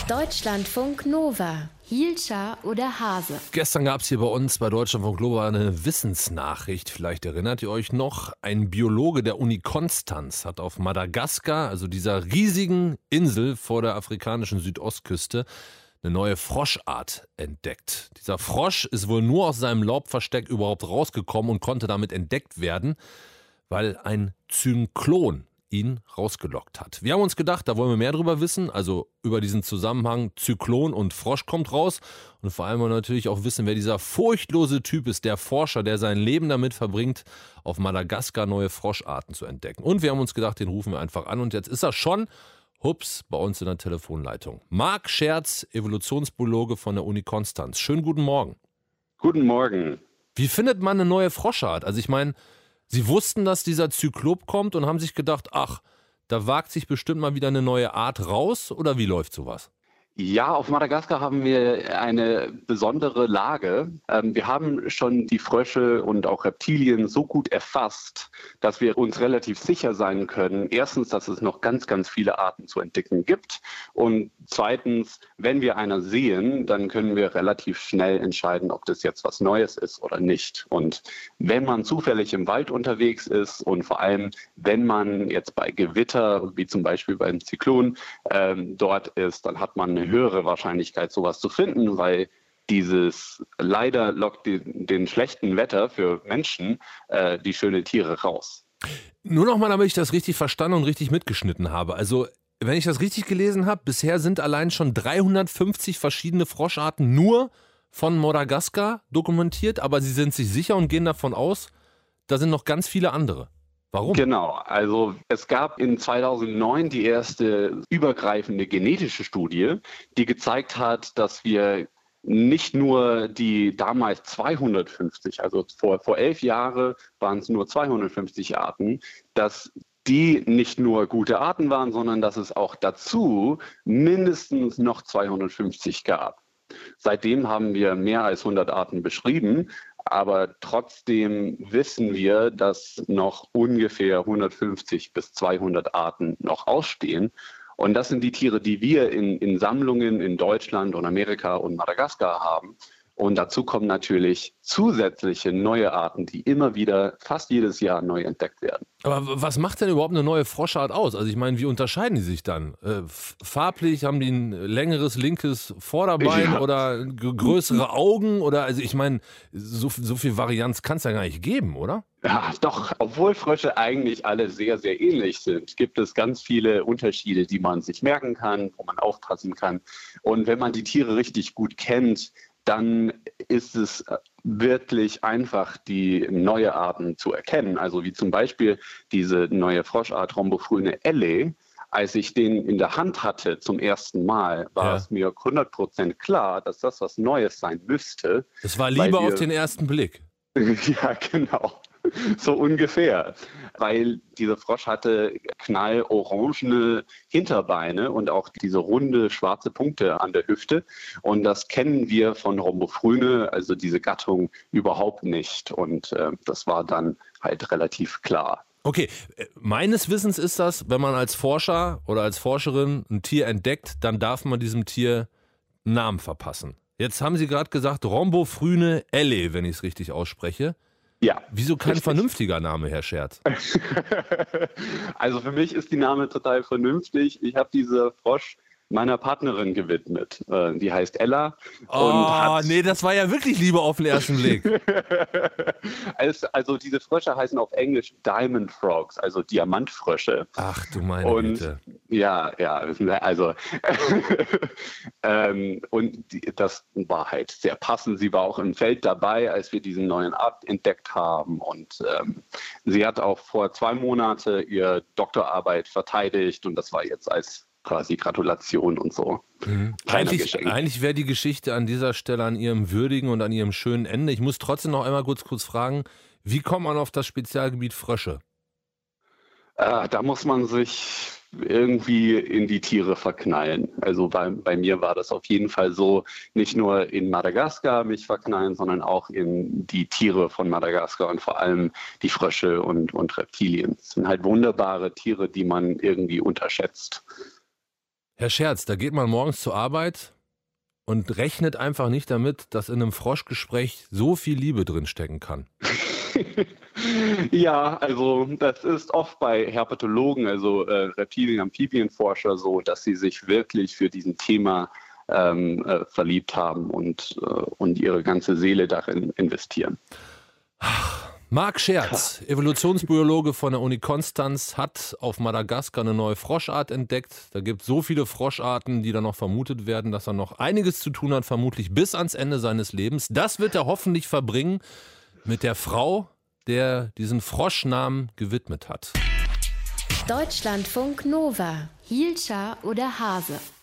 Deutschlandfunk Nova. Hielscher oder Hase? Gestern gab es hier bei uns bei Deutschlandfunk Nova eine Wissensnachricht. Vielleicht erinnert ihr euch noch. Ein Biologe der Uni Konstanz hat auf Madagaskar, also dieser riesigen Insel vor der afrikanischen Südostküste, eine neue Froschart entdeckt. Dieser Frosch ist wohl nur aus seinem Laubversteck überhaupt rausgekommen und konnte damit entdeckt werden, weil ein Zynklon ihn rausgelockt hat. Wir haben uns gedacht, da wollen wir mehr drüber wissen, also über diesen Zusammenhang Zyklon und Frosch kommt raus und vor allem natürlich auch wissen, wer dieser furchtlose Typ ist, der Forscher, der sein Leben damit verbringt, auf Madagaskar neue Froscharten zu entdecken. Und wir haben uns gedacht, den rufen wir einfach an und jetzt ist er schon, hups, bei uns in der Telefonleitung. Marc Scherz, Evolutionsbiologe von der Uni Konstanz. Schönen guten Morgen. Guten Morgen. Wie findet man eine neue Froschart? Also ich meine, Sie wussten, dass dieser Zyklop kommt und haben sich gedacht, ach, da wagt sich bestimmt mal wieder eine neue Art raus oder wie läuft sowas? Ja, auf Madagaskar haben wir eine besondere Lage. Wir haben schon die Frösche und auch Reptilien so gut erfasst, dass wir uns relativ sicher sein können. Erstens, dass es noch ganz, ganz viele Arten zu entdecken gibt. Und zweitens, wenn wir einer sehen, dann können wir relativ schnell entscheiden, ob das jetzt was Neues ist oder nicht. Und wenn man zufällig im Wald unterwegs ist und vor allem, wenn man jetzt bei Gewitter, wie zum Beispiel beim Zyklon, dort ist, dann hat man eine höhere Wahrscheinlichkeit, sowas zu finden, weil dieses leider lockt den schlechten Wetter für Menschen die schönen Tiere raus. Nur noch mal, damit ich das richtig verstanden und richtig mitgeschnitten habe. Also, wenn ich das richtig gelesen habe, bisher sind allein schon 350 verschiedene Froscharten nur von Madagaskar dokumentiert, aber Sie sind sich sicher und gehen davon aus, da sind noch ganz viele andere. Warum? Genau, also es gab in 2009 die erste übergreifende genetische Studie, die gezeigt hat, dass wir nicht nur die damals 250, also vor 11 Jahren waren es nur 250 Arten, dass die nicht nur gute Arten waren, sondern dass es auch dazu mindestens noch 250 gab. Seitdem haben wir mehr als 100 Arten beschrieben. Aber trotzdem wissen wir, dass noch ungefähr 150 bis 200 Arten noch ausstehen. Und das sind die Tiere, die wir in Sammlungen in Deutschland und Amerika und Madagaskar haben. Und dazu kommen natürlich zusätzliche neue Arten, die immer wieder, fast jedes Jahr neu entdeckt werden. Aber was macht denn überhaupt eine neue Froschart aus? Also ich meine, wie unterscheiden die sich dann? Farblich, haben die ein längeres linkes Vorderbein oder größere Augen? Oder also ich meine, so viel Varianz kann es ja gar nicht geben, oder? Ja, doch, obwohl Frösche eigentlich alle sehr, sehr ähnlich sind, gibt es ganz viele Unterschiede, die man sich merken kann, wo man aufpassen kann. Und wenn man die Tiere richtig gut kennt, dann ist es wirklich einfach, die neue Arten zu erkennen. Also wie zum Beispiel diese neue Froschart Rhombophrygne elle. Als ich den in der Hand hatte zum ersten Mal, war es mir 100% klar, dass das was Neues sein müsste. Es war Liebe auf den ersten Blick. Ja, genau. So ungefähr, weil dieser Frosch hatte knallorangene Hinterbeine und auch diese runde schwarze Punkte an der Hüfte. Und das kennen wir von Rhombophrygne, also diese Gattung, überhaupt nicht. Und das war dann halt relativ klar. Okay, meines Wissens ist das, wenn man als Forscher oder als Forscherin ein Tier entdeckt, dann darf man diesem Tier einen Namen verpassen. Jetzt haben Sie gerade gesagt Rhombophrygne elle, wenn ich es richtig ausspreche. Ja. Wieso kein vernünftiger Name, Herr Scherz? Also für mich ist die Name total vernünftig. Ich habe diese Frosch meiner Partnerin gewidmet. Die heißt Ella. Nee, das war ja wirklich Liebe auf den ersten Blick. Also diese Frösche heißen auf Englisch Diamond Frogs, also Diamantfrösche. Ach du meine Güte. Ja, also das war halt sehr passend. Sie war auch im Feld dabei, als wir diesen neuen Art entdeckt haben. Und sie hat auch vor 2 Monaten ihre Doktorarbeit verteidigt und das war jetzt als quasi Gratulation und so. Eigentlich wäre die Geschichte an dieser Stelle an ihrem würdigen und an ihrem schönen Ende. Ich muss trotzdem noch einmal kurz fragen, wie kommt man auf das Spezialgebiet Frösche? Da muss man sich irgendwie in die Tiere verknallen. Also bei mir war das auf jeden Fall so, nicht nur in Madagaskar mich verknallen, sondern auch in die Tiere von Madagaskar und vor allem die Frösche und Reptilien. Das sind halt wunderbare Tiere, die man irgendwie unterschätzt. Herr Scherz, da geht man morgens zur Arbeit und rechnet einfach nicht damit, dass in einem Froschgespräch so viel Liebe drinstecken kann. Ja, also das ist oft bei Herpetologen, also Reptilien-, Amphibienforscher so, dass sie sich wirklich für diesen Thema verliebt haben und ihre ganze Seele darin investieren. Marc Scherz, Evolutionsbiologe von der Uni Konstanz, hat auf Madagaskar eine neue Froschart entdeckt. Da gibt es so viele Froscharten, die da noch vermutet werden, dass er noch einiges zu tun hat, vermutlich bis ans Ende seines Lebens. Das wird er hoffentlich verbringen mit der Frau, der diesen Froschnamen gewidmet hat. Deutschlandfunk Nova. Hielscher oder Hase?